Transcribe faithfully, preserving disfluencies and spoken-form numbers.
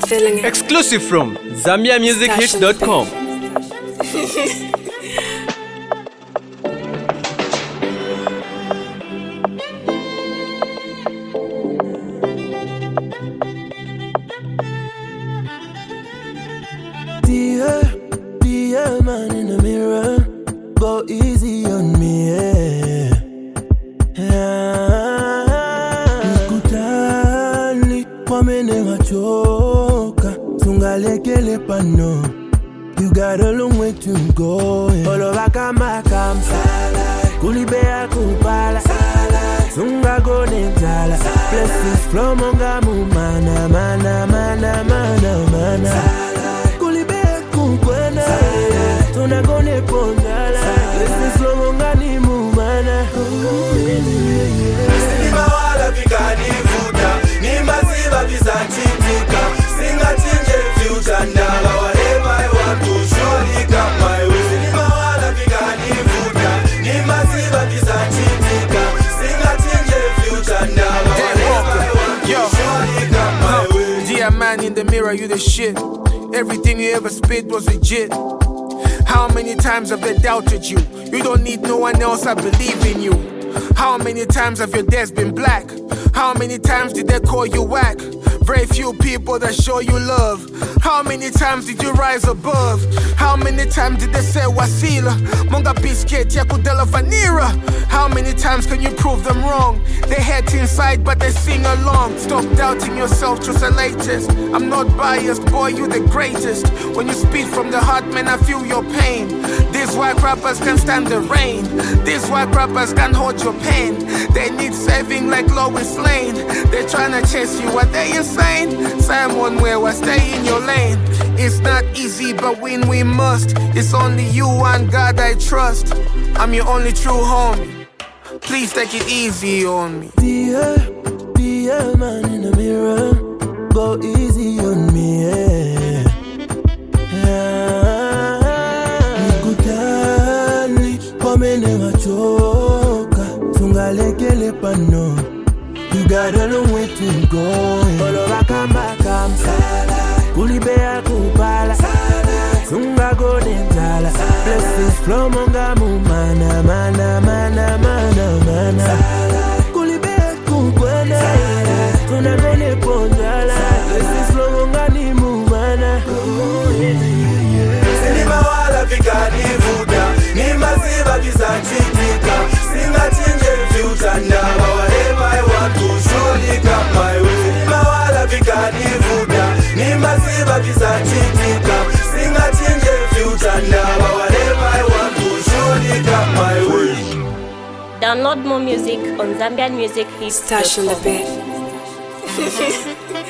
feeling it. Exclusive from Zambia Music Hits dot com. Dear, dear man in the mirror, go easy on me, yeah. Nikutali, wamene wachoka, tungalekele pano. You got a long way to go, yeah. Olo bakama kamsa, kulibea kupala, sunga gone zala. Blessings flow monga mu mana, mana, mana, mana, mana. Tuna gone pondala, blessings flow monga ni mu mana. Sinima wala vikani vuta, ni maziva visanchitika. Singa chinje future ndala, whatever I want to surely come my way. Sinima wala vikani vuta, ni maziva visanchitika. Singa chinje future ndala, whatever I want to surely come my way. Dear man in the mirror, you the shit. Everything you ever spit was legit. How many times have they doubted you? You don't need no one else, I believe in you. How many times have your days been black? How many times did they call you whack? Very few people that show you love. How many times did you rise above? How many times did they say wasila? Monga biscuit ya kudela vanira. How many times can you prove them wrong? They hate inside but they sing along. Stop doubting yourself, trust the latest. I'm not biased, boy, you the greatest. When you speak from the heart, man, I feel your pain. These white rappers can stand the rain. These white rappers can hold your pain. They need saving like Lois Lane. They're trying to chase you, are they insane? Simon where I stay in your lane. It's not easy, but win we must. It's only you and God I trust. I'm your only true homie. Please take it easy on me. Dear, dear man in the mirror, go easy on me, yeah. Nikutali, wamene wachoka, tungalekele pano. You got a long way to go. Olo bakamba kamsa, kulibea kupala, sunga gone zala. Blessings flow monga mu mana, mana, mana, mana, mana. Kulibea kupala, tuna gone ponjala. Blessings flow monga ni mu mana. Sinima wala vikani vuta, ni maziva visanchitika. Singa chinje future ndala, whatever I want to surely come my way. Sinima wala vikani vuta, ni maziva visanchitika. Singa chinje future ndala, whatever I want to surely come my way. Download more music on Zambian Music Hits dot com. Stash on the bed.